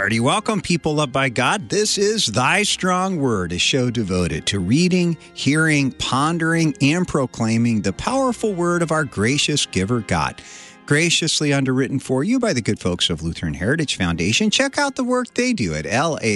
hearty welcome, people loved by God. This is Thy Strong Word, a show devoted to reading, hearing, pondering, and proclaiming the powerful word of our gracious giver, God. Graciously underwritten for you by the good folks of Lutheran Heritage Foundation. Check out the work they do at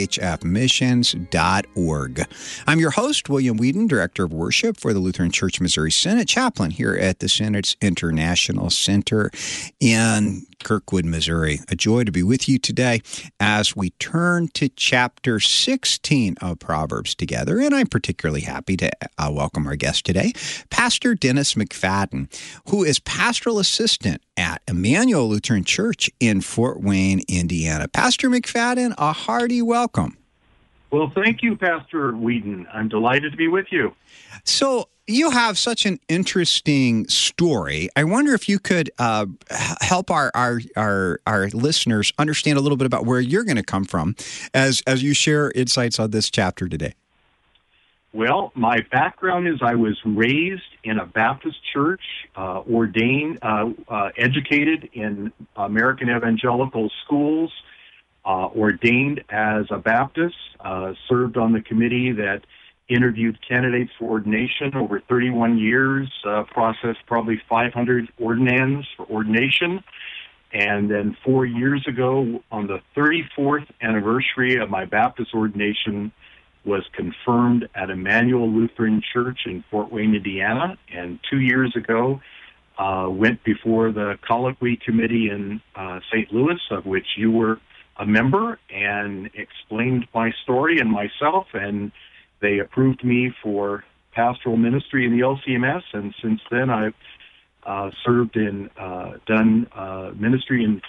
lhfmissions.org. I'm your host, William Whedon, Director of Worship for the Lutheran Church Missouri Synod, chaplain here at the Synod's International Center in Kirkwood, Missouri. A joy to be with you today as we turn to chapter 16 of Proverbs together. And I'm particularly happy to welcome our guest today, Pastor Dennis McFadden, who is pastoral assistant at Emmanuel Lutheran Church in Fort Wayne, Indiana. Pastor McFadden, a hearty welcome. Well, thank you, Pastor Whedon. I'm delighted to be with you. So you have such an interesting story. I wonder if you could help our listeners understand a little bit about where you're going to come from as you share insights on this chapter today. Well, my background is I was raised in a Baptist church, ordained, educated in American evangelical schools, ordained as a Baptist, served on the committee that interviewed candidates for ordination over 31 years, processed probably 500 ordinands for ordination. And then 4 years ago, on the 34th anniversary of my Baptist ordination, was confirmed at Emmanuel Lutheran Church in Fort Wayne, Indiana. And 2 years ago, went before the Colloquy Committee in St. Louis, of which you were a member, and explained my story and myself, and they approved me for pastoral ministry in the LCMS, and since then I've served in, done ministry in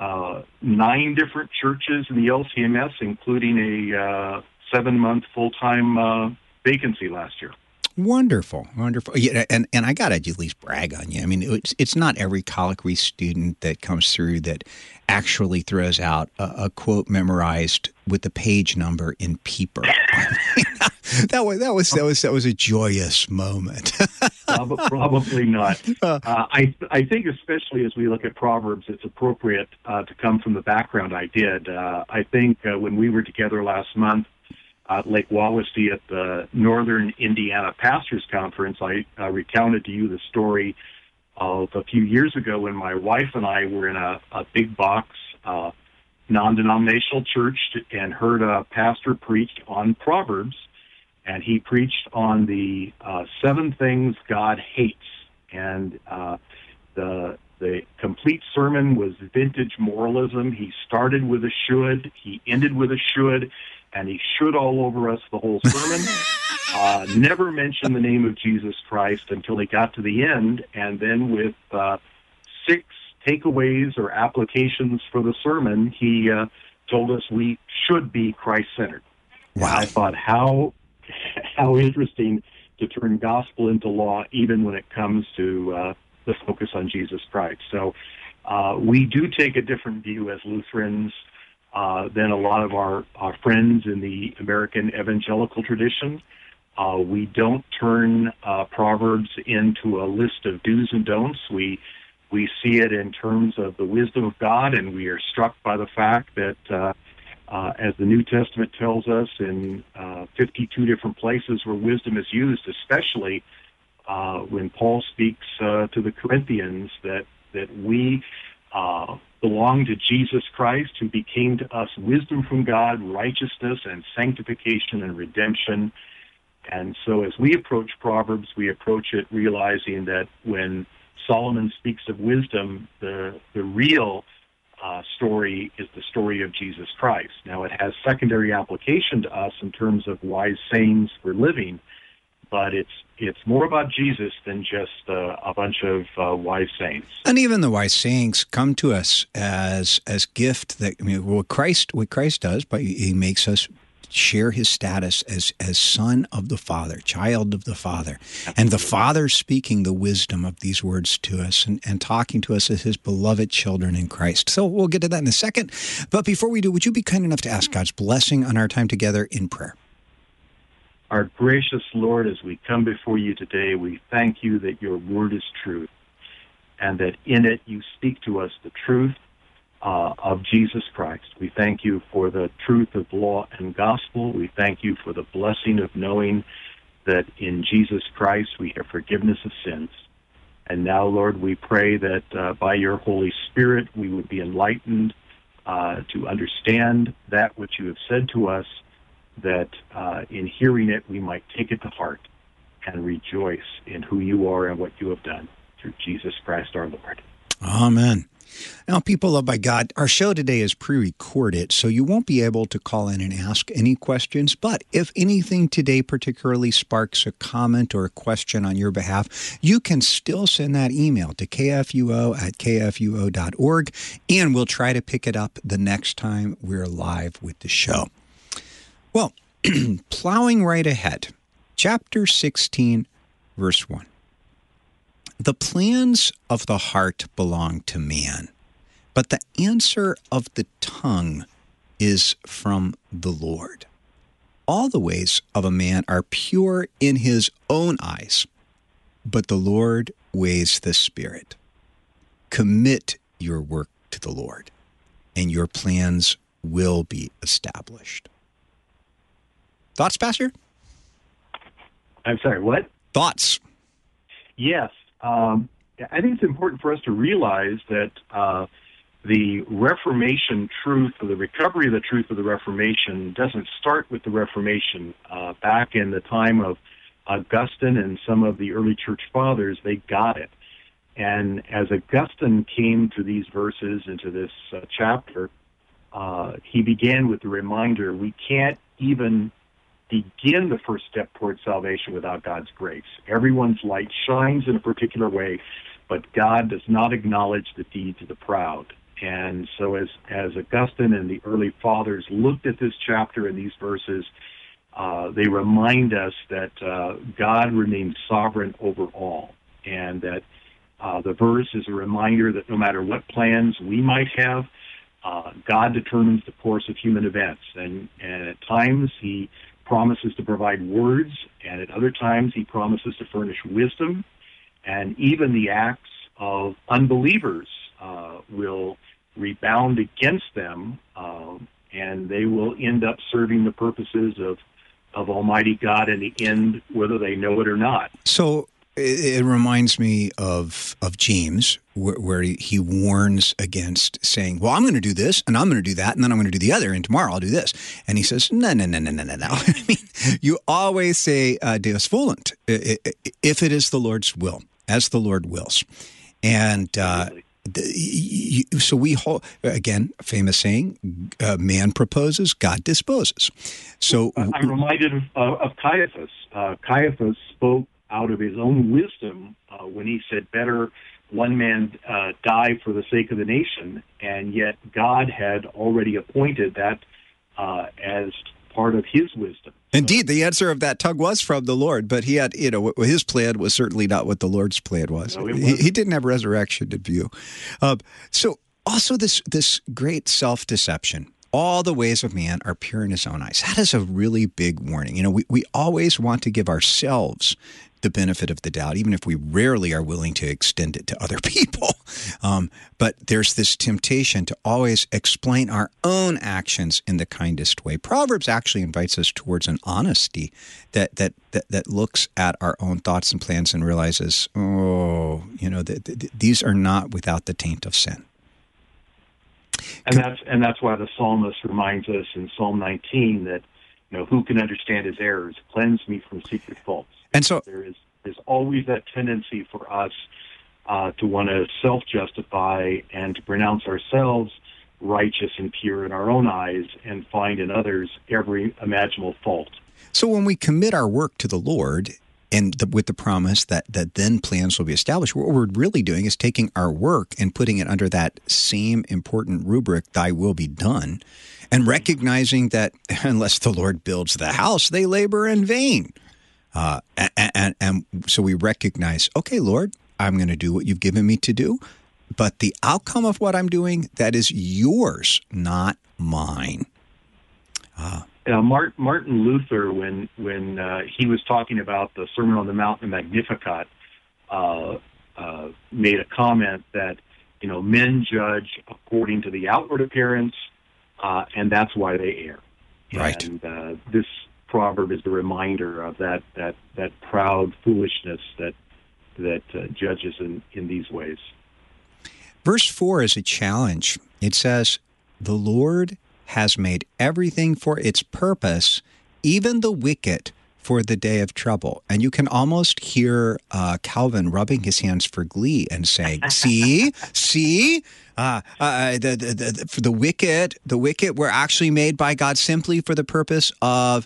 9 different churches in the LCMS, including a 7-month full-time vacancy last year. Wonderful, wonderful. Yeah, and I got to at least brag on you. I mean, it's not every colloquy student that comes through that actually throws out a quote memorized with the page number in peeper. That was a joyous moment. Probably not. I think especially as we look at Proverbs, it's appropriate to come from the background I did. I think when we were together last month at Lake Wawasee at the Northern Indiana Pastors Conference, I recounted to you the story of a few years ago when my wife and I were in a big box non-denominational church and heard a pastor preach on Proverbs, and he preached on the 7 things God hates. And the complete sermon was vintage moralism. He started with a should, he ended with a should, and he should all over us the whole sermon. Never mentioned the name of Jesus Christ until he got to the end, and then with 6 takeaways or applications for the sermon, he told us we should be Christ-centered. Wow. And I thought, how interesting to turn gospel into law, even when it comes to the focus on Jesus Christ. So we do take a different view as Lutherans than a lot of our friends in the American evangelical tradition. We don't turn Proverbs into a list of do's and don'ts. We see it in terms of the wisdom of God, and we are struck by the fact that, as the New Testament tells us in 52 different places where wisdom is used, especially when Paul speaks to the Corinthians, that we belong to Jesus Christ, who became to us wisdom from God, righteousness and sanctification and redemption. And so as we approach Proverbs, we approach it realizing that when Solomon speaks of wisdom, the real story is the story of Jesus Christ. Now, it has secondary application to us in terms of wise sayings for living, but it's more about Jesus than just a bunch of wise sayings. And even the wise sayings come to us as gift. That what Christ does, but he makes us share his status as son of the Father, child of the Father, and the Father speaking the wisdom of these words to us and talking to us as his beloved children in Christ. So we'll get to that in a second. But before we do, would you be kind enough to ask God's blessing on our time together in prayer? Our gracious Lord, as we come before you today, we thank you that your word is truth, and that in it you speak to us the truth, of Jesus Christ. We thank you for the truth of law and gospel. We thank you for the blessing of knowing that in Jesus Christ we have forgiveness of sins. And now, Lord, we pray that by your Holy Spirit we would be enlightened to understand that which you have said to us, that in hearing it we might take it to heart and rejoice in who you are and what you have done through Jesus Christ our Lord. Amen. Now, people loved by God, our show today is pre-recorded, so you won't be able to call in and ask any questions. But if anything today particularly sparks a comment or a question on your behalf, you can still send that email to kfuo@kfuo.org, and we'll try to pick it up the next time we're live with the show. Well, plowing right ahead, chapter 16, verse 1. The plans of the heart belong to man, but the answer of the tongue is from the Lord. All the ways of a man are pure in his own eyes, but the Lord weighs the spirit. Commit your work to the Lord, and your plans will be established. Thoughts, Pastor? I'm sorry, what? Thoughts? Yes. I think it's important for us to realize that the Reformation truth, or the recovery of the truth of the Reformation, doesn't start with the Reformation. Back in the time of Augustine and some of the early church fathers, they got it. And as Augustine came to these verses, into this chapter, he began with the reminder, we can't even begin the first step towards salvation without God's grace. Everyone's light shines in a particular way, but God does not acknowledge the deeds of the proud. And so as Augustine and the early fathers looked at this chapter and these verses, they remind us that God remains sovereign over all, and that the verse is a reminder that no matter what plans we might have, God determines the course of human events. And at times he promises to provide words, and at other times he promises to furnish wisdom, and even the acts of unbelievers will rebound against them, and they will end up serving the purposes of Almighty God in the end, whether they know it or not. So it reminds me of James, where he warns against saying, well, I'm going to do this, and I'm going to do that, and then I'm going to do the other, and tomorrow I'll do this. And he says, no. I mean, you always say, Deus volunt, if it is the Lord's will, as the Lord wills. And so we hold, again, a famous saying, man proposes, God disposes. So I'm reminded of Caiaphas. Caiaphas spoke out of his own wisdom when he said, better one man die for the sake of the nation, and yet God had already appointed that as part of his wisdom. Indeed, the answer of that tongue was from the Lord, but he had, his plan was certainly not what the Lord's plan was. No, he didn't have resurrection in view. So also this great self-deception. All the ways of man are pure in his own eyes. That is a really big warning. We always want to give ourselves the benefit of the doubt, even if we rarely are willing to extend it to other people. But there's this temptation to always explain our own actions in the kindest way. Proverbs actually invites us towards an honesty that looks at our own thoughts and plans and realizes, these are not without the taint of sin. And that's why the psalmist reminds us in Psalm 19 that, who can understand his errors? Cleanse me from secret faults. And so there's always that tendency for us to want to self-justify and to pronounce ourselves righteous and pure in our own eyes and find in others every imaginable fault. So when we commit our work to the Lord, and with the promise that then plans will be established, what we're really doing is taking our work and putting it under that same important rubric, thy will be done, and recognizing that unless the Lord builds the house, they labor in vain. And so we recognize, okay, Lord, I'm going to do what you've given me to do, but the outcome of what I'm doing, that is yours, not mine. Martin Luther, when he was talking about the Sermon on the Mount, the Magnificat, made a comment that men judge according to the outward appearance, and that's why they err. Right. And this proverb is a reminder of that proud foolishness that judges in these ways. Verse 4 is a challenge. It says, "The Lord has made everything for its purpose, even the wicked for the day of trouble." And you can almost hear Calvin rubbing his hands for glee and saying, see, the wicked were actually made by God simply for the purpose of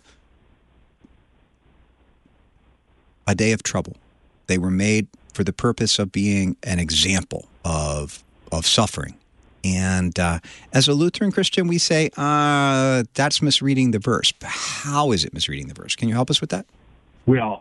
a day of trouble. They were made for the purpose of being an example of suffering. And as a Lutheran Christian, we say, that's misreading the verse. How is it misreading the verse? Can you help us with that? Well,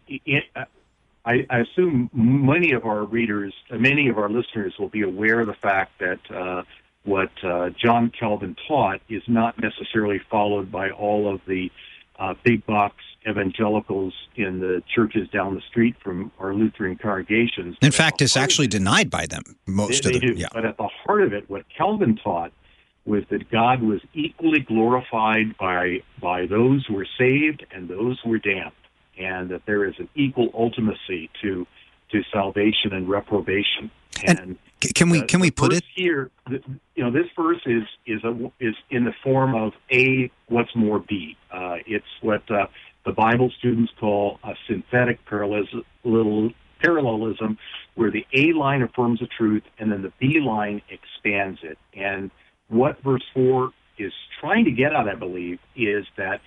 I assume many of our listeners will be aware of the fact that what John Calvin taught is not necessarily followed by all of the big box evangelicals in the churches down the street from our Lutheran congregations. In fact, it's actually denied by them. They do. Yeah. But at the heart of it, what Calvin taught was that God was equally glorified by those who were saved and those who were damned, and that there is an equal ultimacy to salvation and reprobation. And can we put it here? This verse is in the form of A, what's more, B. It's what the Bible students call a synthetic parallelism, where the A line affirms the truth and then the B line expands it. And what verse 4 is trying to get at, I believe, is that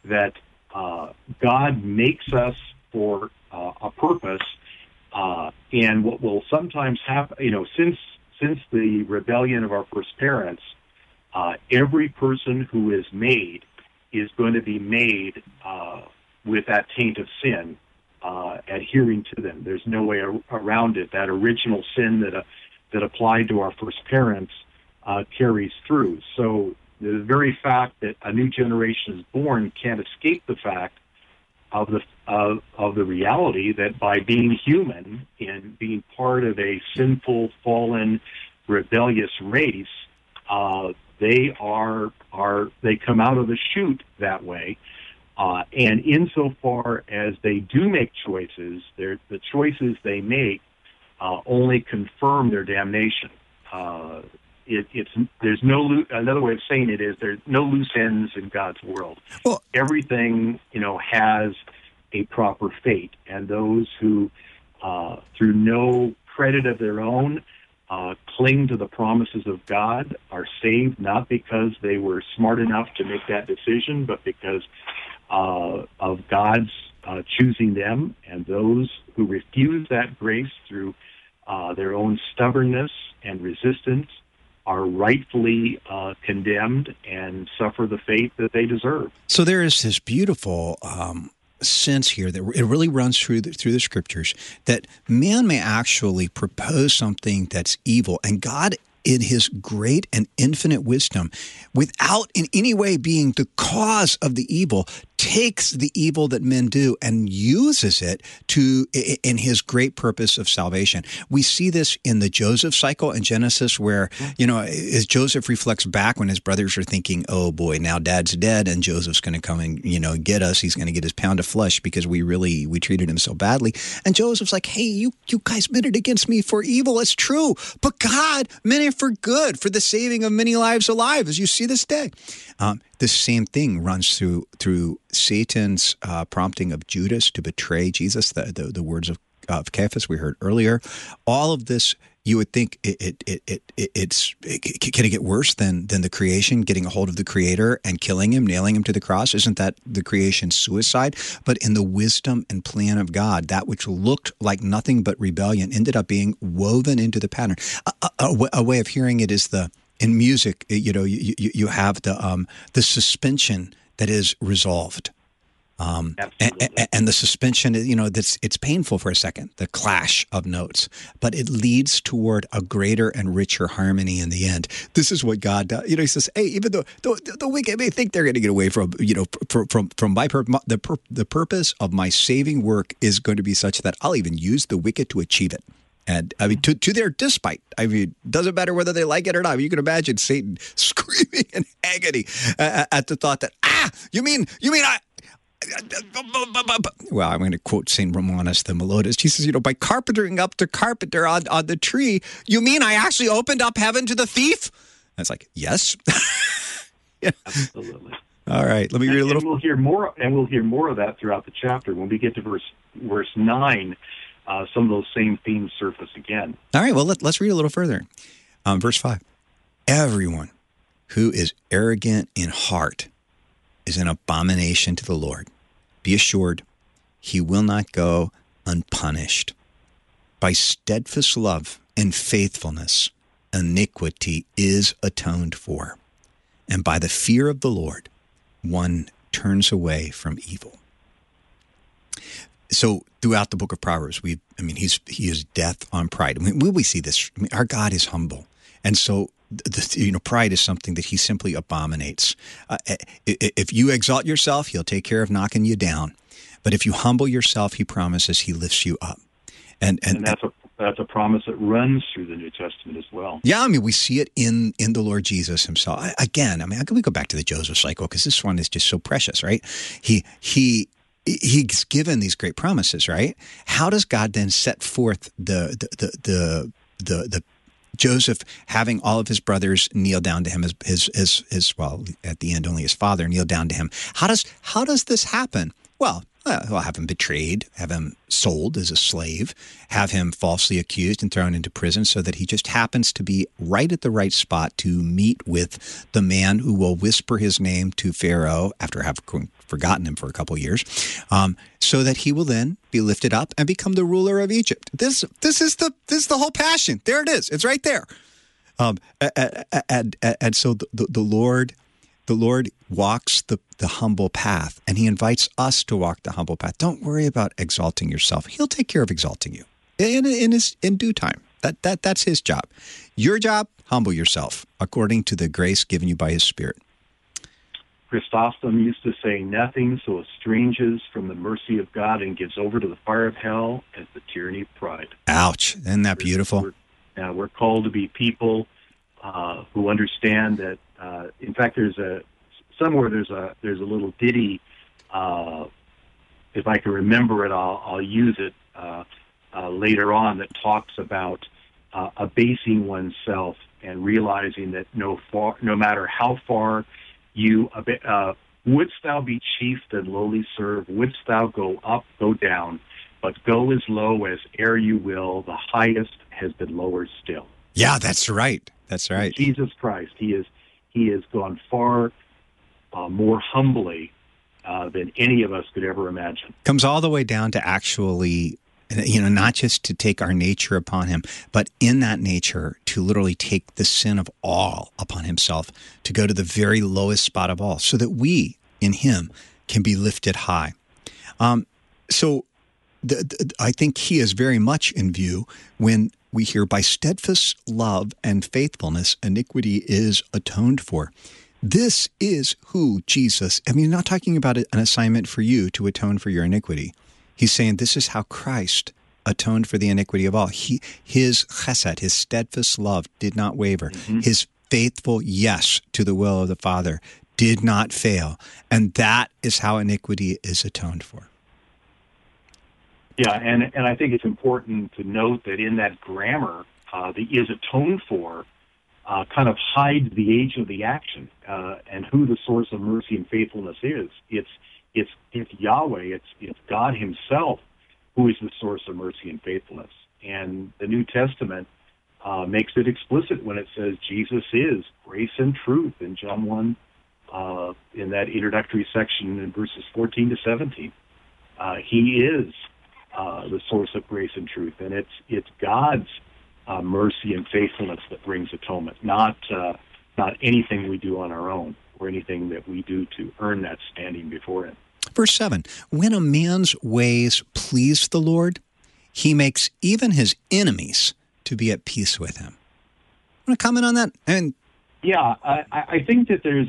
God makes us for a purpose, and what will sometimes happen, since the rebellion of our first parents, every person who is made is going to be made with that taint of sin adhering to them. There's no way around it. That original sin that applied to our first parents carries through. So the very fact that a new generation is born can't escape the fact of the reality that by being human and being part of a sinful, fallen, rebellious race, they come out of the chute that way. And insofar as they do make choices, the choices they make only confirm their damnation. Another way of saying it is there's no loose ends in God's world. Well, everything has a proper fate, and those who, through no credit of their own, cling to the promises of God are saved, not because they were smart enough to make that decision, but because of God's choosing them. And those who refuse that grace through their own stubbornness and resistance are rightfully condemned and suffer the fate that they deserve. So there is this beautiful sense here that it really runs through the scriptures that man may actually propose something that's evil, and God, in his great and infinite wisdom, without in any way being the cause of the evil, takes the evil that men do and uses it in his great purpose of salvation. We see this in the Joseph cycle in Genesis, where, as Joseph reflects back when his brothers are thinking, oh boy, now dad's dead and Joseph's going to come and, get us. He's going to get his pound of flesh because we treated him so badly. And Joseph's like, hey, you guys meant it against me for evil. It's true. But God meant it for good, for the saving of many lives alive, as you see this day. The same thing runs through Satan's prompting of Judas to betray Jesus, the words of Caiaphas we heard earlier. All of this, you would think can it get worse than the creation getting a hold of the Creator and killing him, nailing him to the cross? Isn't that the creation's suicide? But in the wisdom and plan of God, that which looked like nothing but rebellion ended up being woven into the pattern. A way of hearing it is in music, you have the suspension that is resolved. And the suspension, it's painful for a second, the clash of notes, but it leads toward a greater and richer harmony in the end. This is what God does. He says, hey, even though the wicked may think they're going to get away from my the purpose of my saving work is going to be such that I'll even use the wicked to achieve it. And I mean, to their despite, I mean, doesn't matter whether they like it or not. I mean, you can imagine Satan screaming in agony at the thought that, you mean I. Well, I'm going to quote St. Romanus the Melodist. He says, by carpentering up the carpenter on the tree, you mean I actually opened up heaven to the thief? And it's like, yes. Yeah. Absolutely. All right, let me read a little. And we'll hear more of that throughout the chapter. When we get to verse 9, some of those same themes surface again. All right, well, let's read a little further. Verse 5. Everyone who is arrogant in heart is an abomination to the Lord. Be assured, he will not go unpunished. By steadfast love and faithfulness, iniquity is atoned for. And by the fear of the Lord, one turns away from evil. So throughout the book of Proverbs, he is death on pride. I mean, we see this. I mean, our God is humble. And so pride is something that he simply abominates. If you exalt yourself, he'll take care of knocking you down. But if you humble yourself, he promises he lifts you up. And that's a promise that runs through the New Testament as well. Yeah, I mean, we see it in the Lord Jesus himself. Again, I mean, we go back to the Joseph cycle because this one is just so precious, right? He's given these great promises, right? How does God then set forth the Joseph having all of his brothers kneel down to him, his well, at the end only his father kneel down to him? How does this happen? Well, he'll have him betrayed, have him sold as a slave, have him falsely accused and thrown into prison so that he just happens to be right at the right spot to meet with the man who will whisper his name to Pharaoh after having forgotten him for a couple of years, so that he will then be lifted up and become the ruler of Egypt. This is the whole passion. There it is. It's right there. And so the Lord walks the humble path, and he invites us to walk the humble path. Don't worry about exalting yourself. He'll take care of exalting you in due time. That's his job. Your job, humble yourself according to the grace given you by his Spirit. Chrysostom used to say, nothing so estranges from the mercy of God and gives over to the fire of hell as the tyranny of pride. Ouch. Isn't that beautiful? We're called to be people who understand that. In fact, there's a little ditty. If I can remember it, I'll use it later on. That talks about abasing oneself and realizing that no matter how far you wouldst thou be chief, then lowly serve. Wouldst thou go up, go down, but go as low as e'er you will. The highest has been lowered still. Yeah, that's right. That's right. Jesus Christ, he has gone far more humbly than any of us could ever imagine. Comes all the way down to actually, not just to take our nature upon him, but in that nature to literally take the sin of all upon himself, to go to the very lowest spot of all, so that we, in him, can be lifted high. So I think he is very much in view when we hear, by steadfast love and faithfulness, iniquity is atoned for. This is who Jesus, you're not talking about an assignment for you to atone for your iniquity. He's saying this is how Christ atoned for the iniquity of all. His chesed, his steadfast love did not waver. Mm-hmm. His faithful yes to the will of the Father did not fail. And that is how iniquity is atoned for. Yeah, and I think it's important to note that in that grammar, the is atoned for kind of hides the age of the action and who the source of mercy and faithfulness is. It's Yahweh, it's God himself who is the source of mercy and faithfulness. And the New Testament makes it explicit when it says Jesus is grace and truth in John 1, in that introductory section in verses 14 to 17. He is the source of grace and truth, and it's God's mercy and faithfulness that brings atonement, not anything we do on our own or anything that we do to earn that standing before him. Verse 7, when a man's ways please the Lord, he makes even his enemies to be at peace with him. Want to comment on that? Yeah, I think that there's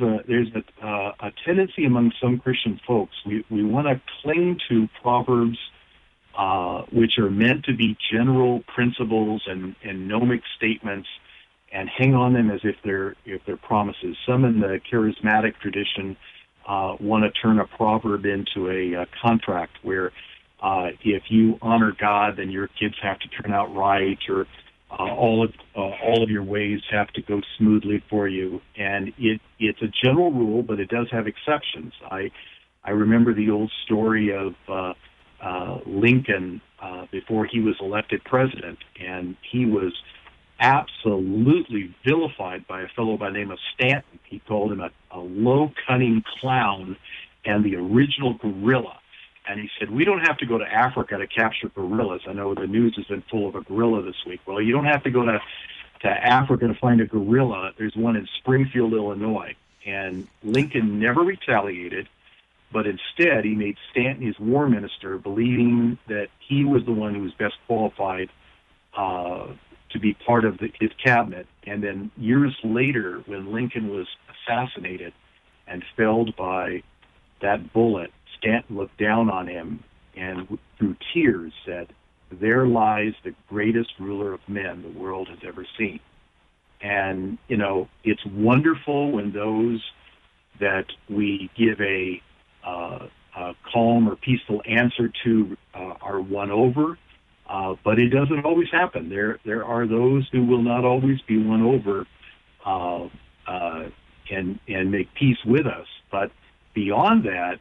a tendency among some Christian folks. We want to cling to Proverbs which are meant to be general principles and gnomic statements, and hang on them as if they're promises. Some in the charismatic tradition want to turn a proverb into a contract where if you honor God, then your kids have to turn out right, or all of your ways have to go smoothly for you. And it's a general rule, but it does have exceptions. I remember the old story of Lincoln before he was elected president, and he was absolutely vilified by a fellow by the name of Stanton. He called him a low, cunning clown and the original gorilla. And he said, we don't have to go to Africa to capture gorillas. I know the news has been full of a gorilla this week. Well, you don't have to go to Africa to find a gorilla. There's one in Springfield, Illinois. And Lincoln never retaliated, but instead he made Stanton his war minister, believing that he was the one who was best qualified to be part of his cabinet. And then years later, when Lincoln was assassinated and felled by that bullet, Stanton looked down on him and through tears said, there lies the greatest ruler of men the world has ever seen. And, it's wonderful when those that we give a calm or peaceful answer to are won over. But it doesn't always happen. There are those who will not always be won over and make peace with us. But beyond that,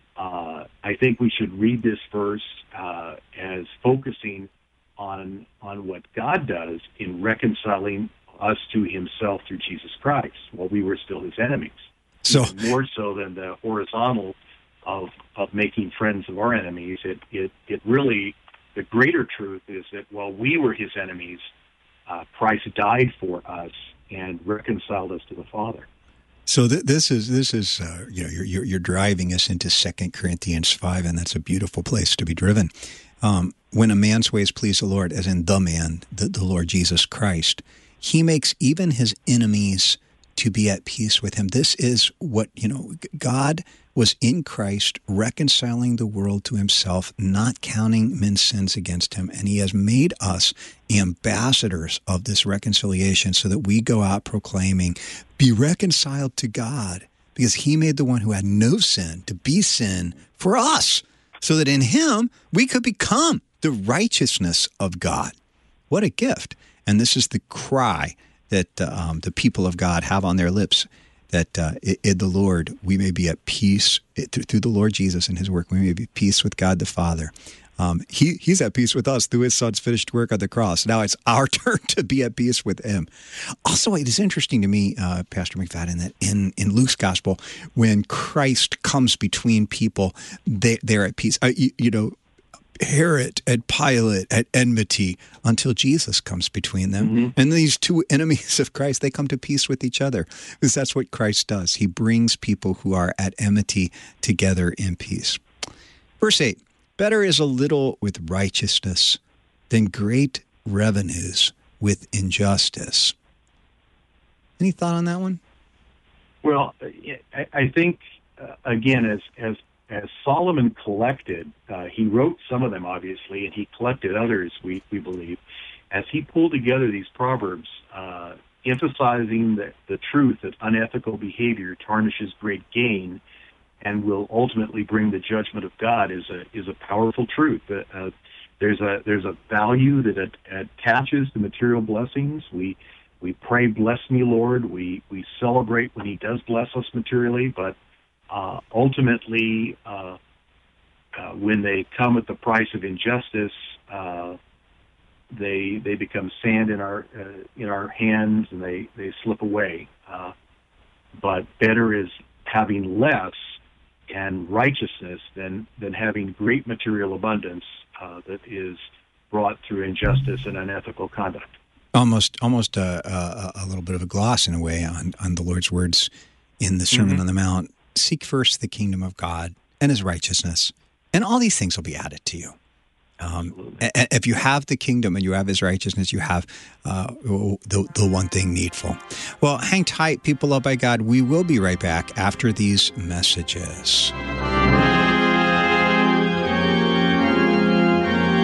I think we should read this verse as focusing on what God does in reconciling us to himself through Jesus Christ while we were still his enemies. So more so than the horizontal of making friends of our enemies. It really, the greater truth is that while we were his enemies, Christ died for us and reconciled us to the Father. So this is you're driving us into 2 Corinthians 5, and that's a beautiful place to be driven. When a man's ways please the Lord, as in the man, the Lord Jesus Christ, he makes even his enemies to be at peace with him. This is what, God was in Christ reconciling the world to himself, not counting men's sins against him. And he has made us ambassadors of this reconciliation so that we go out proclaiming, be reconciled to God, because he made the one who had no sin to be sin for us, so that in him we could become the righteousness of God. What a gift. And this is the cry that the people of God have on their lips, that in the Lord we may be at peace, through the Lord Jesus and his work, we may be at peace with God the Father. He's at peace with us through his son's finished work on the cross. Now it's our turn to be at peace with him. Also, it is interesting to me, Pastor McFadden, that in Luke's gospel, when Christ comes between people, they're at peace. Herod and Pilate at enmity until Jesus comes between them. Mm-hmm. And these two enemies of Christ, they come to peace with each other, because that's what Christ does. He brings people who are at enmity together in peace. Verse 8, better is a little with righteousness than great revenues with injustice. Any thought on that one? Well, I think, again, as Solomon collected, he wrote some of them, obviously, and he collected others, we believe. As he pulled together these proverbs, emphasizing the truth that unethical behavior tarnishes great gain and will ultimately bring the judgment of God is a powerful truth. There's a value that attaches to material blessings. We pray, bless me, Lord. We celebrate when he does bless us materially, but ultimately, when they come at the price of injustice, they become sand in our hands, and they slip away. But better is having less and righteousness than having great material abundance that is brought through injustice and unethical conduct. Almost a little bit of a gloss in a way on the Lord's words in the Sermon on the Mount. Seek first the kingdom of God and his righteousness, and all these things will be added to you. If you have the kingdom and you have his righteousness, you have the one thing needful. Well, hang tight, people loved by God. We will be right back after these messages.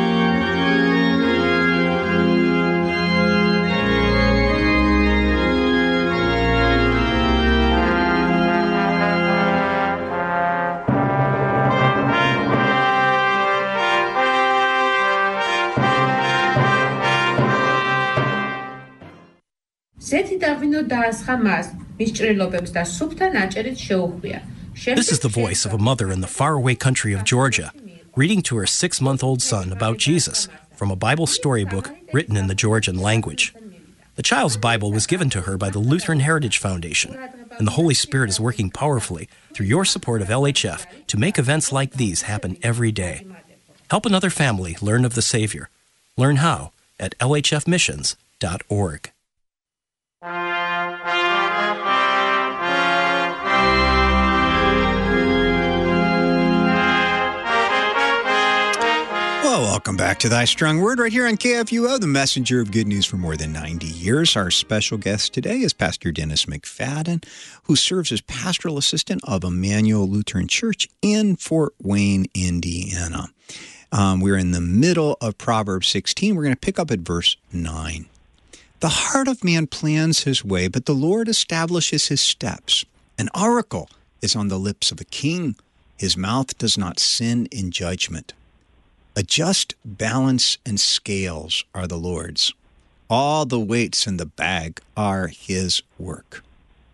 This is the voice of a mother in the faraway country of Georgia, reading to her 6-month-old son about Jesus from a Bible storybook written in the Georgian language. The child's Bible was given to her by the Lutheran Heritage Foundation, and the Holy Spirit is working powerfully through your support of LHF to make events like these happen every day. Help another family learn of the Savior. Learn how at lhfmissions.org. Well, welcome back to Thy Strong Word right here on KFUO, the messenger of good news for more than 90 years. Our special guest today is Pastor Dennis McFadden, who serves as pastoral assistant of Emmanuel Lutheran Church in Fort Wayne, Indiana. We're in the middle of Proverbs 16. We're going to pick up at verse 9. The heart of man plans his way, but the Lord establishes his steps. An oracle is on the lips of a king. His mouth does not sin in judgment. A just balance and scales are the Lord's. All the weights in the bag are his work.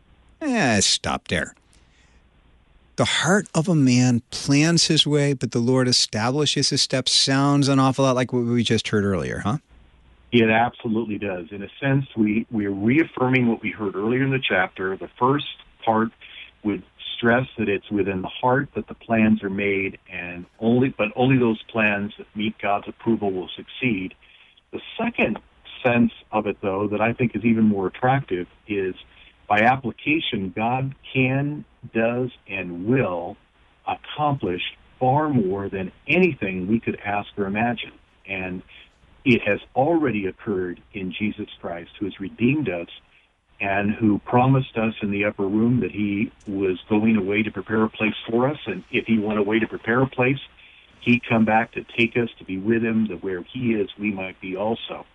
Stop there. The heart of a man plans his way, but the Lord establishes his steps. Sounds an awful lot like what we just heard earlier, huh? It absolutely does. In a sense, we're reaffirming what we heard earlier in the chapter. The first part would stress that it's within the heart that the plans are made, and only those plans that meet God's approval will succeed. The second sense of it, though, that I think is even more attractive is by application, God can, does, and will accomplish far more than anything we could ask or imagine. And it has already occurred in Jesus Christ, who has redeemed us and who promised us in the upper room that he was going away to prepare a place for us. And if he went away to prepare a place, he'd come back to take us to be with him, that where he is, we might be also.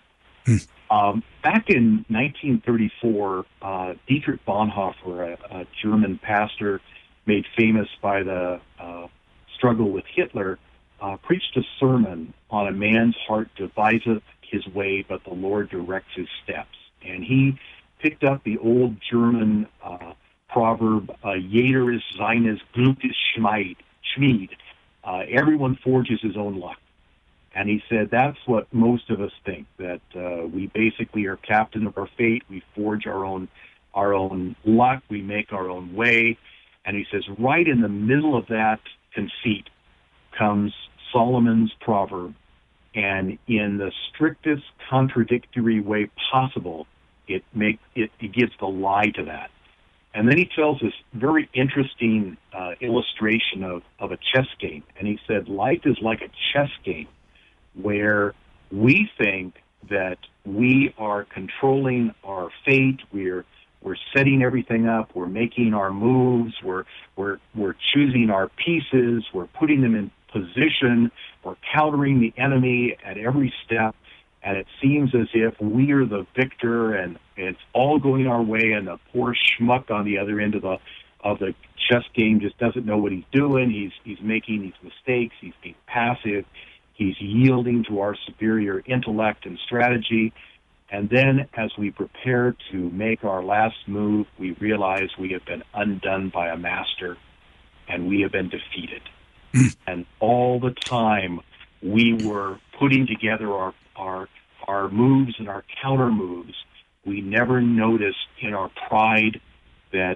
Back in 1934, Dietrich Bonhoeffer, a German pastor made famous by the struggle with Hitler, preached a sermon on a man's heart deviseth his way, but the Lord directs his steps. And he picked up the old German proverb, Jeder ist seines Glückes Schmied. Everyone forges his own luck. And he said that's what most of us think, that we basically are captain of our fate. We forge our own luck. We make our own way. And he says right in the middle of that conceit comes Solomon's proverb. And in the strictest contradictory way possible, it gives the lie to that. And then he tells this very interesting illustration of a chess game. And he said, life is like a chess game where we think that we are controlling our fate, we're setting everything up, we're making our moves, we're choosing our pieces, we're putting them in position, we're countering the enemy at every step, and it seems as if we are the victor and it's all going our way, and the poor schmuck on the other end of the chess game just doesn't know what he's doing. He's making these mistakes, he's being passive, he's yielding to our superior intellect and strategy. And then as we prepare to make our last move, we realize we have been undone by a master and we have been defeated. And all the time we were putting together our moves and our counter moves, we never noticed in our pride that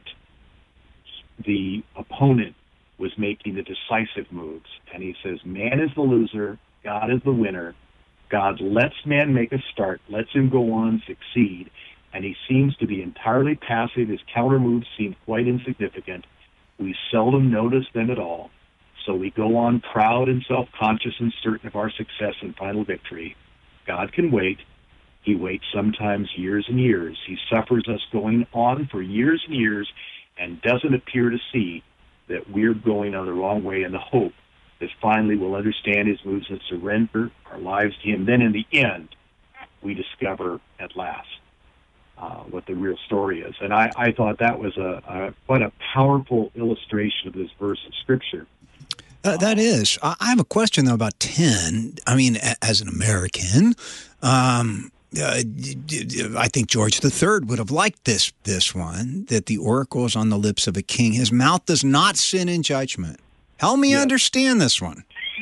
the opponent was making the decisive moves. And he says, man is the loser, God is the winner. God lets man make a start, lets him go on and succeed, and he seems to be entirely passive. His counter moves seem quite insignificant. We seldom notice them at all. So we go on proud and self-conscious and certain of our success and final victory. God can wait. He waits sometimes years and years. He suffers us going on for years and years and doesn't appear to see that we're going on the wrong way, in the hope that finally we'll understand his moves and surrender our lives to him. Then in the end, we discover at last what the real story is. And I thought that was quite a powerful illustration of this verse of Scripture. That is. I have a question, though, about 10. I mean, as an American, I think George III would have liked this one, that the oracle is on the lips of a king. His mouth does not sin in judgment. Help me understand this one.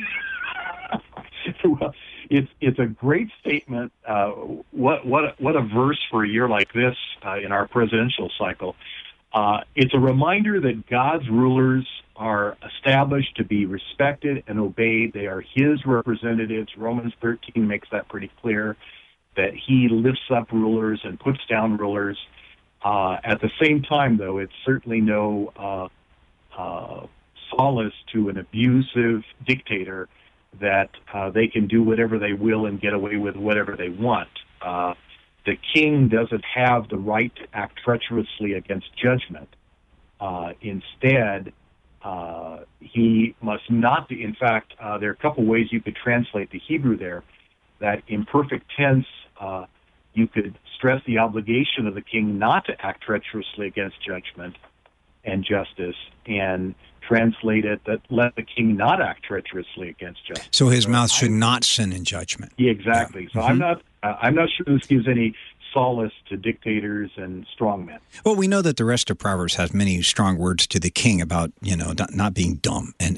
Well, it's a great statement. What a verse for a year like this in our presidential cycle. It's a reminder that God's rulers are established to be respected and obeyed. They are His representatives. Romans 13 makes that pretty clear, that He lifts up rulers and puts down rulers. At the same time, though, it's certainly no solace to an abusive dictator that they can do whatever they will and get away with whatever they want. The king doesn't have the right to act treacherously against judgment. Instead, he must not be. In fact, there are a couple ways you could translate the Hebrew there. That imperfect tense, you could stress the obligation of the king not to act treacherously against judgment and justice, and translate it that let the king not act treacherously against justice. So his mouth should not sin in judgment. Yeah, exactly. Yeah. So I'm not sure this gives any solace to dictators and strongmen. Well, we know that the rest of Proverbs has many strong words to the king about not being dumb and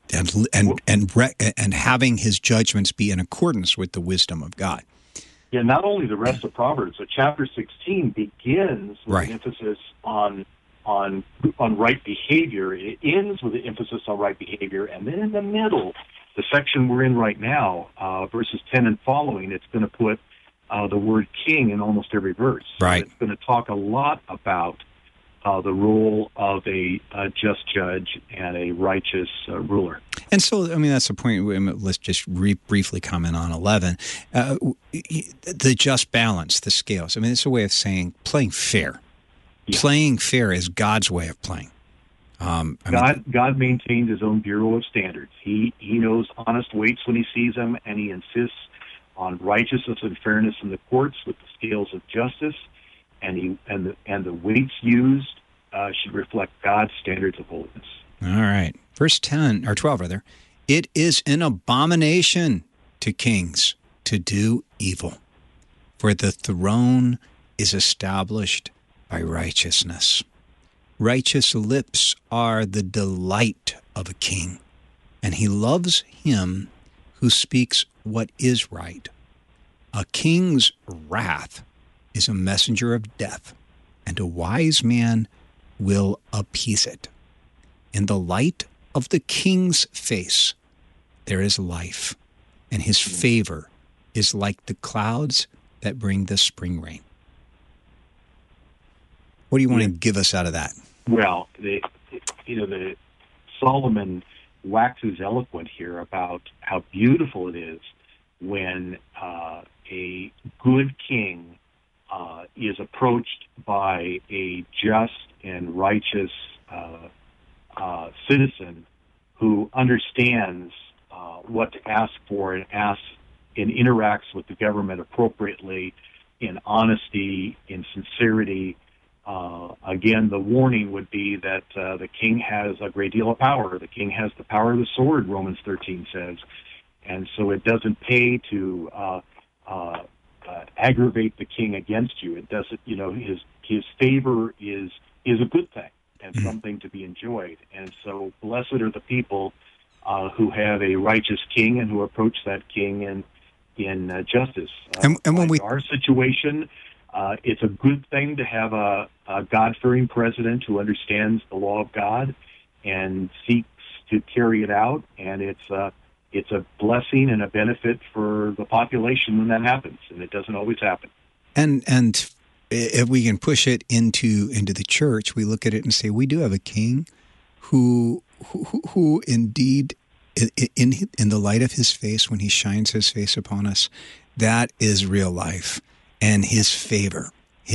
having his judgments be in accordance with the wisdom of God. Yeah, not only the rest of Proverbs, but chapter 16 begins with an emphasis on right behavior. It ends with an emphasis on right behavior, and then in the middle, the section we're in right now, verses 10 and following, it's going to put the word king in almost every verse. Right. It's going to talk a lot about the role of a just judge and a righteous ruler. And so, that's the point. Let's just briefly comment on 11. The just balance, the scales. It's a way of saying playing fair. Yeah. Playing fair is God's way of playing. God maintains His own bureau of standards. He knows honest weights when He sees them, and He insists on righteousness and fairness in the courts with the scales of justice, and the weights used should reflect God's standards of holiness. All right, verse 10 or 12 rather. It is an abomination to kings to do evil, for the throne is established by righteousness. Righteous lips are the delight of a king, and he loves him who speaks what is right. A king's wrath is a messenger of death, and a wise man will appease it. In the light of the king's face there is life, and his favor is like the clouds that bring the spring rain. What do you want to give us out of that? Well, the Solomon waxes eloquent here about how beautiful it is when a good king is approached by a just and righteous citizen who understands what to ask for and interacts with the government appropriately in honesty, in sincerity. Again, the warning would be that the king has a great deal of power. The king has the power of the sword, Romans 13 says. And so it doesn't pay to aggravate the king against you. It doesn't, his favor is a good thing and something to be enjoyed. And so blessed are the people who have a righteous king and who approach that king in justice. And when our situation, it's a good thing to have a God-fearing president who understands the law of God and seeks to carry it out, and it's a blessing and a benefit for the population when that happens, and it doesn't always happen. And if we can push it into the church, we look at it and say we do have a king who indeed, in the light of his face, when he shines his face upon us, that is real life. And his favor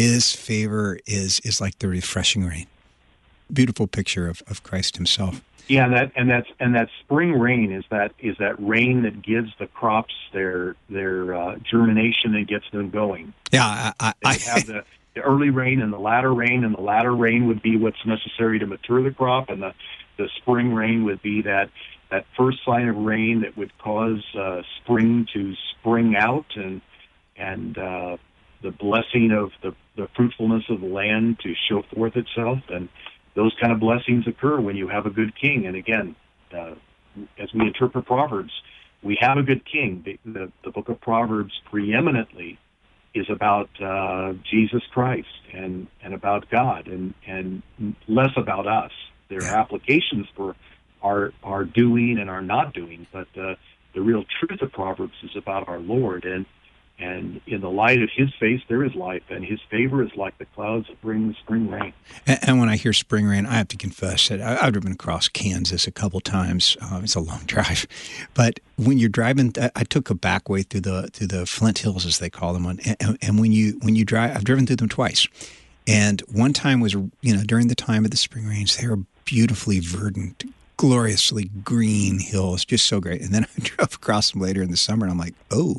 is like the refreshing rain. Beautiful picture of Christ himself. Yeah, and that spring rain is that rain that gives the crops their germination and gets them going. Yeah, I have the early rain and the latter rain would be what's necessary to mature the crop, and the spring rain would be that first sign of rain that would cause spring to spring out, and the blessing of the fruitfulness of the land to show forth itself. And those kind of blessings occur when you have a good king. And again, as we interpret Proverbs, we have a good king. The book of Proverbs preeminently is about Jesus Christ and about God and less about us. There are applications for our doing and our not doing, but the real truth of Proverbs is about our Lord. And in the light of his face, there is life, and his favor is like the clouds that bring the spring rain. And when I hear spring rain, I have to confess that I've driven across Kansas a couple times. It's a long drive. But when you're driving, I took a back way through the Flint Hills, as they call them. And when you drive, I've driven through them twice. And one time was, during the time of the spring rains, they were beautifully verdant, gloriously green hills, just so great. And then I drove across them later in the summer, and I'm like, oh,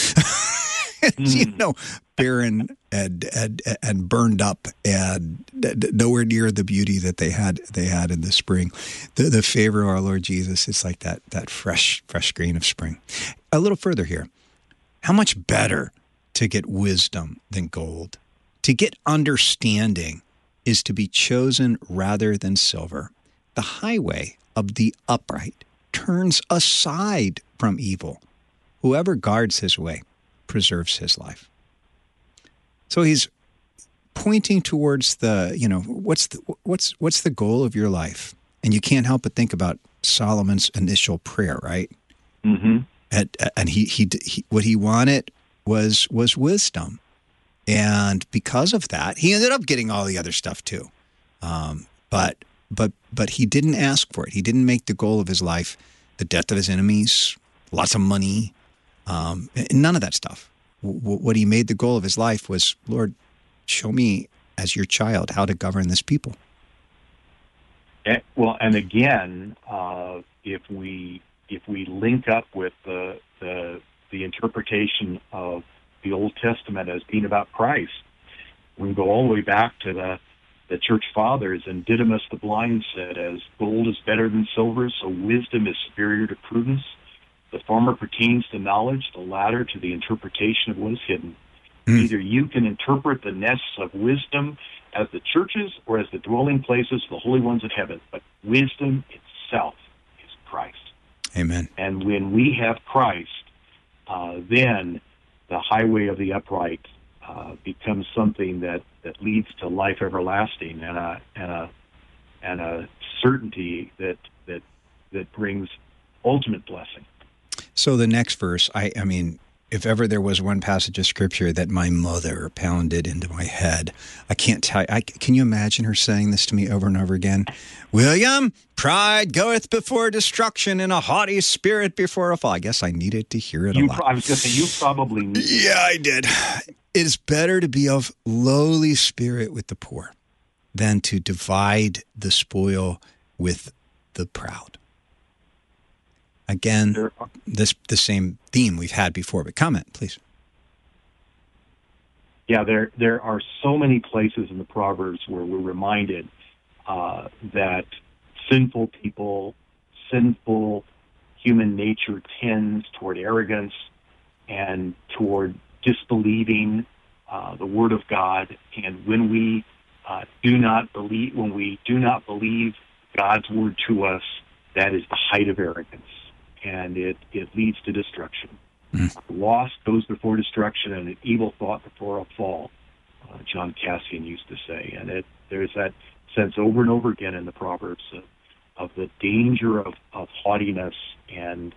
barren and burned up, and nowhere near the beauty that they had in the spring. The favor of our Lord Jesus, it's like that fresh green of spring. A little further here, how much better to get wisdom than gold? To get understanding is to be chosen rather than silver. The highway of the upright turns aside from evil. Whoever guards his way preserves his life. So he's pointing towards what's the goal of your life? And you can't help but think about Solomon's initial prayer, right? Mm-hmm. And he what he wanted was wisdom. And because of that, he ended up getting all the other stuff too. But he didn't ask for it. He didn't make the goal of his life the death of his enemies, lots of money, none of that stuff. What he made the goal of his life was, Lord, show me as your child how to govern this people. Well, and again, if we link up with the interpretation of the Old Testament as being about Christ, we can go all the way back to the church fathers, and Didymus the blind said, as gold is better than silver, so wisdom is superior to prudence. The former pertains to knowledge, the latter to the interpretation of what is hidden. Either you can interpret the nests of wisdom as the churches or as the dwelling places of the holy ones of heaven, but wisdom itself is Christ. Amen. And when we have Christ, then the highway of the upright becomes something that leads to life everlasting and a certainty that brings ultimate blessing. So the next verse, I mean, if ever there was one passage of Scripture that my mother pounded into my head, I can't tell you. Can you imagine her saying this to me over and over again? William, pride goeth before destruction, and a haughty spirit before a fall. I guess I needed to hear it a lot. I was going to say, you probably need it. Yeah, I did. It is better to be of lowly spirit with the poor than to divide the spoil with the proud. Again, the same theme we've had before, but comment, please. Yeah, there are so many places in the Proverbs where we're reminded that sinful people, sinful human nature tends toward arrogance and toward disbelieving the Word of God. And when we do not believe God's Word to us, that is the height of arrogance. And it leads to destruction. Loss goes before destruction, and an evil thought before a fall, John Cassian used to say. And there's that sense over and over again in the Proverbs of the danger of haughtiness and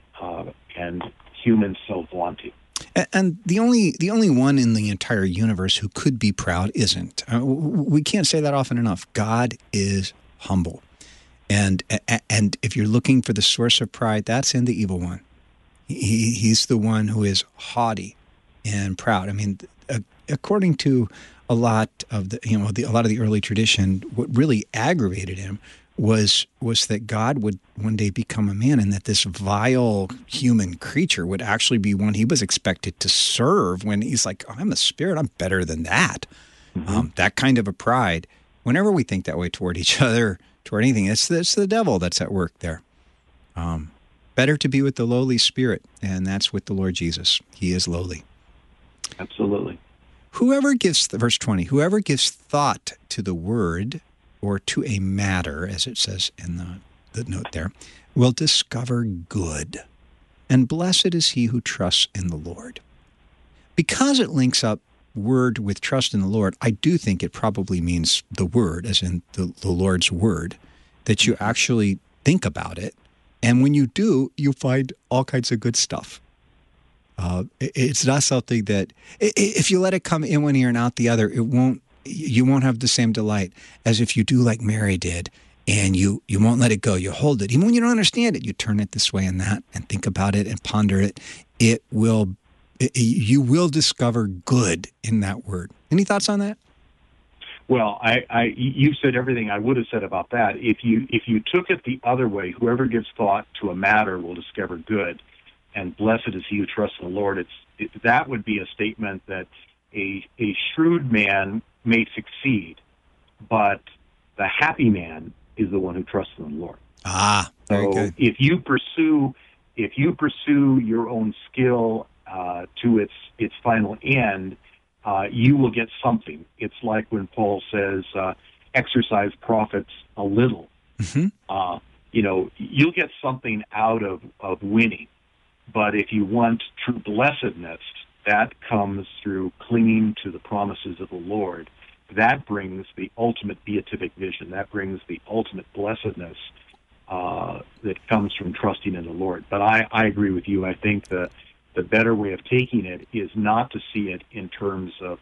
human self-vaunting. And the only one in the entire universe who could be proud isn't. We can't say that often enough. God is humble. And if you're looking for the source of pride, that's in the evil one. He's the one who is haughty and proud. I mean, according to a lot of the early tradition, what really aggravated him was that God would one day become a man, and that this vile human creature would actually be one he was expected to serve. When he's like, oh, I'm a spirit, I'm better than that. Mm-hmm. That kind of a pride. Whenever we think that way toward each other, toward anything, it's the devil that's at work there. Better to be with the lowly spirit, and that's with the Lord Jesus. He is lowly. Absolutely. Verse 20, whoever gives thought to the word or to a matter, as it says in the note there, will discover good. And blessed is he who trusts in the Lord. Because it links up word with trust in the Lord, I do think it probably means the word, as in the Lord's word, that you actually think about it. And when you do, you find all kinds of good stuff. It's not something that, if you let it come in one ear and out the other, you won't have the same delight as if you do like Mary did, and you won't let it go. You hold it. Even when you don't understand it, you turn it this way and that and think about it and ponder it. You will discover good in that word. Any thoughts on that? Well, you said everything I would have said about that. If you took it the other way, whoever gives thought to a matter will discover good, and blessed is he who trusts in the Lord. That would be a statement that a shrewd man may succeed, but the happy man is the one who trusts in the Lord. Very good. If you pursue your own skill to its final end, you will get something. It's like when Paul says, exercise profits a little. Mm-hmm. You'll get something out of winning. But if you want true blessedness, that comes through clinging to the promises of the Lord. That brings the ultimate beatific vision. That brings the ultimate blessedness that comes from trusting in the Lord. But I agree with you. I think the better way of taking it is not to see it in terms of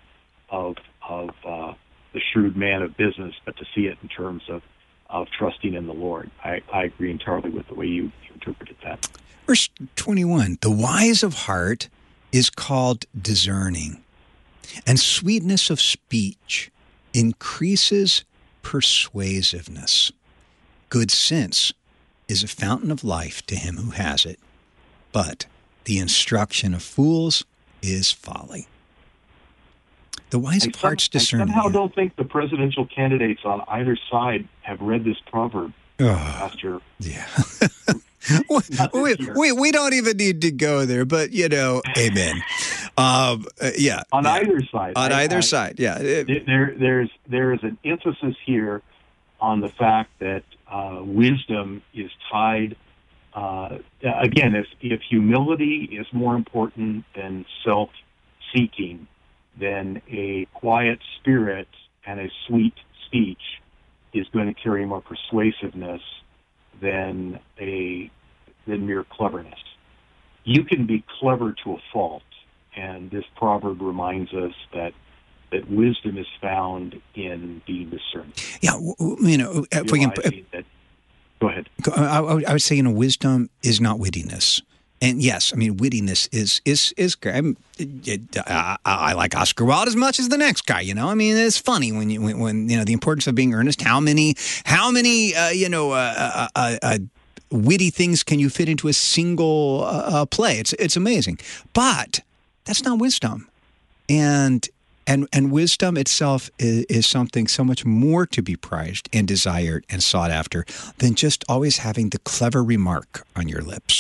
the shrewd man of business, but to see it in terms of trusting in the Lord. I agree entirely with the way you interpreted that. Verse 21, the wise of heart is called discerning, and sweetness of speech increases persuasiveness. Good sense is a fountain of life to him who has it, but the instruction of fools is folly. The wise of heart's discerning. I somehow don't think the presidential candidates on either side have read this proverb last year. Yeah. we don't even need to go there, but amen. Yeah. On either side. On either side, yeah. There is an emphasis here on the fact that wisdom is tied. Again, if humility is more important than self-seeking, then a quiet spirit and a sweet speech is going to carry more persuasiveness than mere cleverness. You can be clever to a fault, and this proverb reminds us that wisdom is found in being discerning. Yeah, if we can. Go ahead. I would say, wisdom is not wittiness. And yes, wittiness is great. I like Oscar Wilde as much as the next guy. It's funny when the importance of being earnest. How many witty things can you fit into a single play? It's amazing, but that's not wisdom. And wisdom itself is something so much more to be prized and desired and sought after than just always having the clever remark on your lips.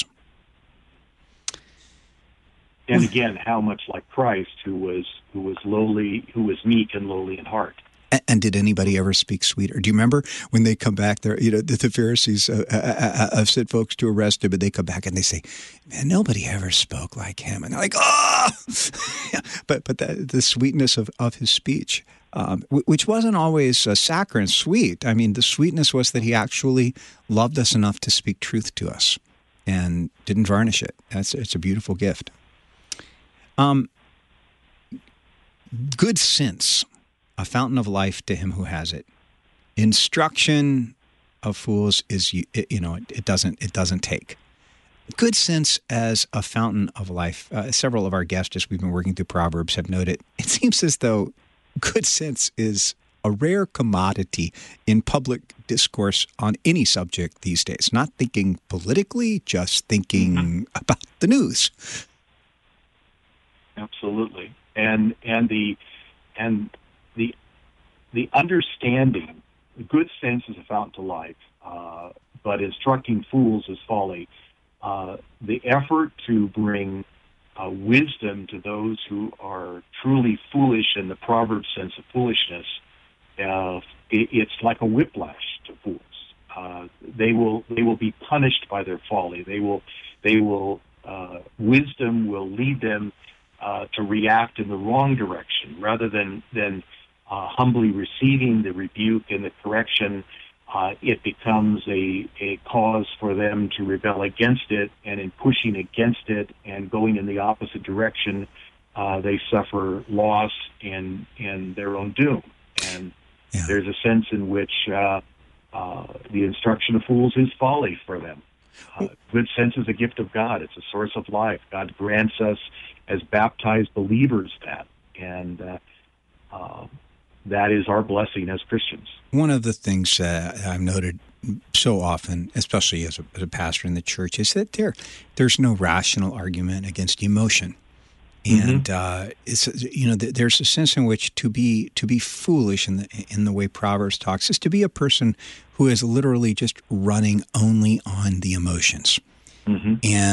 And again, how much like Christ, who was lowly, who was meek and lowly in heart. And did anybody ever speak sweeter? Do you remember when they come back there, the Pharisees have sent folks to arrest him, and they come back and they say, man, nobody ever spoke like him. And they're like, oh! Yeah, but the sweetness of his speech, which wasn't always saccharine and sweet. The sweetness was that he actually loved us enough to speak truth to us and didn't varnish it. It's a beautiful gift. Good sense, a fountain of life to him who has it. Instruction of fools is, it doesn't take. Good sense as a fountain of life. Several of our guests, as we've been working through Proverbs, have noted it seems as though good sense is a rare commodity in public discourse on any subject these days. Not thinking politically, just thinking about the news. Absolutely, and the understanding, good sense is a fountain to life, but instructing fools is folly. The effort to bring wisdom to those who are truly foolish in the Proverbs sense of foolishness. It's like a whiplash to fools. They will be punished by their folly. Wisdom will lead them to react in the wrong direction rather than humbly receiving the rebuke and the correction. It becomes a cause for them to rebel against it, and in pushing against it and going in the opposite direction, they suffer loss and their own doom. And there's a sense in which the instruction of fools is folly for them. Good sense is a gift of God. It's a source of life. God grants us as baptized believers that, and that is our blessing as Christians. One of the things I've noted so often, especially as a pastor in the church, is that there's no rational argument against emotion. And there's a sense in which to be foolish in the way Proverbs talks is to be a person who is literally just running only on the emotions. Mm-hmm.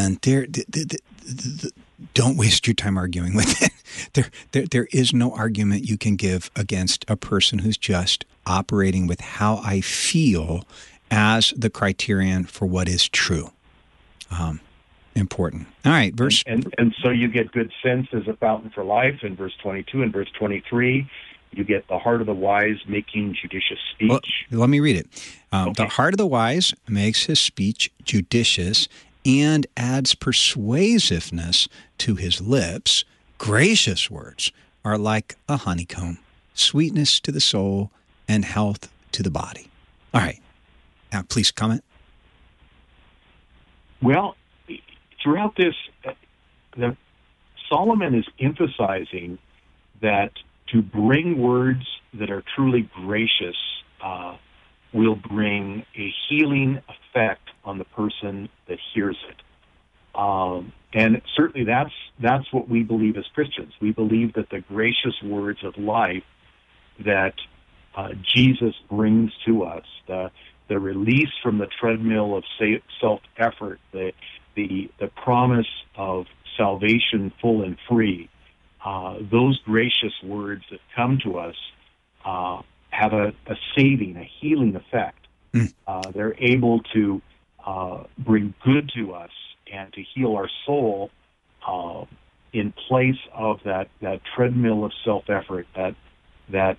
And don't waste your time arguing with it. There is no argument you can give against a person who's just operating with how I feel as the criterion for what is true. Important. All right, verse. And so you get good sense as a fountain for life in verse 22 and verse 23. You get the heart of the wise making judicious speech. Well, let me read it. Okay. The heart of the wise makes his speech judicious and adds persuasiveness to his lips. Gracious words are like a honeycomb, sweetness to the soul and health to the body. All right. Now, please comment. Well, throughout this, Solomon is emphasizing that to bring words that are truly gracious will bring a healing effect on the person that hears it. And certainly that's what we believe as Christians. We believe that the gracious words of life that Jesus brings to us, the release from the treadmill of self-effort, the promise of salvation full and free, those gracious words that come to us have a saving, a healing effect. They're able to bring good to us and to heal our soul in place of that treadmill of self-effort, the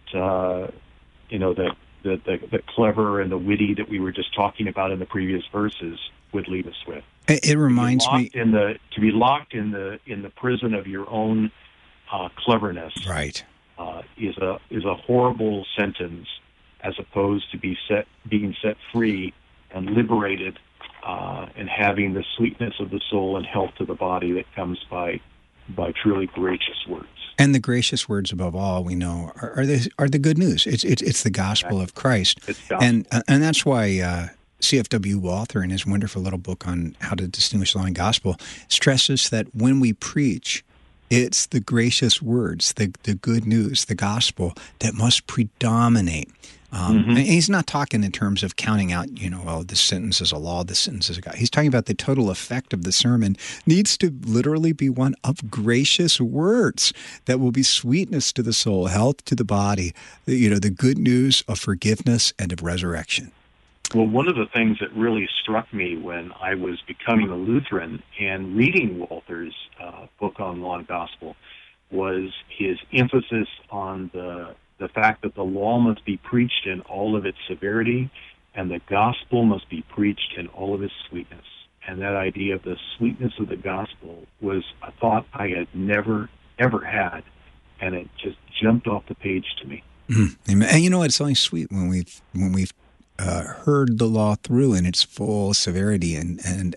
clever and the witty that we were just talking about in the previous verses would leave us with. It reminds me to be locked in the prison of your own cleverness, right, is a horrible sentence, as opposed to being set free and liberated, and having the sweetness of the soul and health to the body that comes by truly gracious words. And the gracious words, above all, we know are the good news. It's the gospel of Christ, and that's why C.F.W. Walther, in his wonderful little book on how to distinguish law and gospel, stresses that when we preach, it's the gracious words, the good news, the gospel that must predominate. And he's not talking in terms of counting out, this sentence is a law, this sentence is a God. He's talking about the total effect of the sermon needs to literally be one of gracious words that will be sweetness to the soul, health to the body, the good news of forgiveness and of resurrection. Well, one of the things that really struck me when I was becoming a Lutheran and reading Walther's book on law and gospel was his emphasis on the fact that the law must be preached in all of its severity and the gospel must be preached in all of its sweetness. And that idea of the sweetness of the gospel was a thought I had never, ever had, and it just jumped off the page to me. Amen. And it's only sweet when we've heard the law through in its full severity, and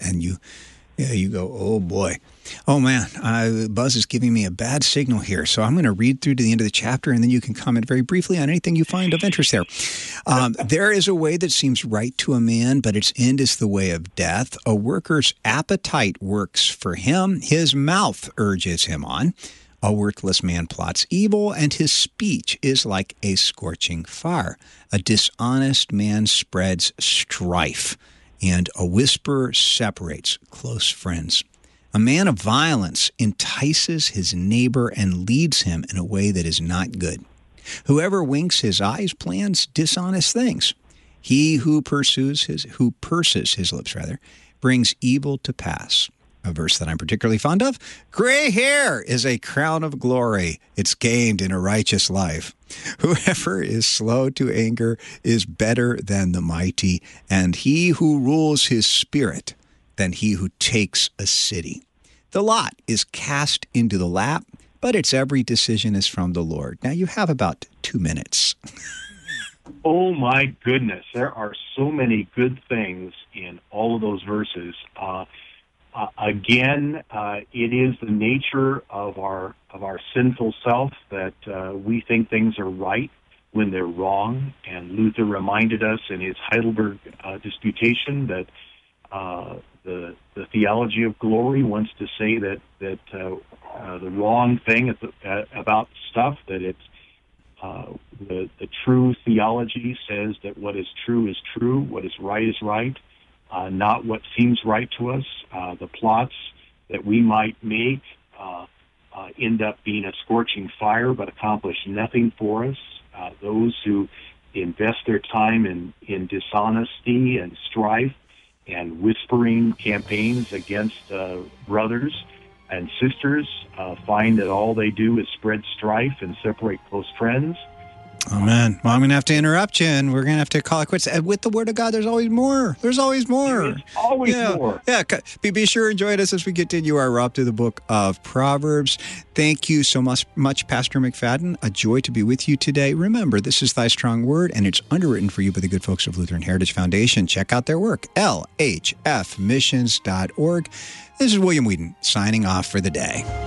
you go, oh boy, oh man, Buzz is giving me a bad signal here, so I'm going to read through to the end of the chapter, and then you can comment very briefly on anything you find of interest there. There is a way that seems right to a man, but its end is the way of death. A worker's appetite works for him, his mouth urges him on. A worthless man plots evil, and his speech is like a scorching fire. A dishonest man spreads strife, and a whisper separates close friends. A man of violence entices his neighbor and leads him in a way that is not good. Whoever winks his eyes plans dishonest things. He who purses his lips, brings evil to pass. A verse that I'm particularly fond of. Gray hair is a crown of glory. It's gained in a righteous life. Whoever is slow to anger is better than the mighty, and he who rules his spirit than he who takes a city. The lot is cast into the lap, but its every decision is from the Lord. Now you have about 2 minutes. Oh, my goodness. There are so many good things in all of those verses. Again, it is the nature of our sinful self that we think things are right when they're wrong. And Luther reminded us in his Heidelberg disputation that the theology of glory wants to say that the wrong thing about stuff, that it's the true theology says that what is true, what is right, not what seems right to us. The plots that we might make end up being a scorching fire but accomplish nothing for us. Those who invest their time in dishonesty and strife and whispering campaigns against brothers and sisters find that all they do is spread strife and separate close friends. Oh, man. Well, I'm going to have to interrupt you, and we're going to have to call it quits. With the Word of God, there's always more. There's always more. There's always more. Yeah, be sure and join us as we continue our route through the book of Proverbs. Thank you so much, Pastor McFadden. A joy to be with you today. Remember, this is Thy Strong Word, and it's underwritten for you by the good folks of Lutheran Heritage Foundation. Check out their work, lhfmissions.org. This is William Weedon, signing off for the day.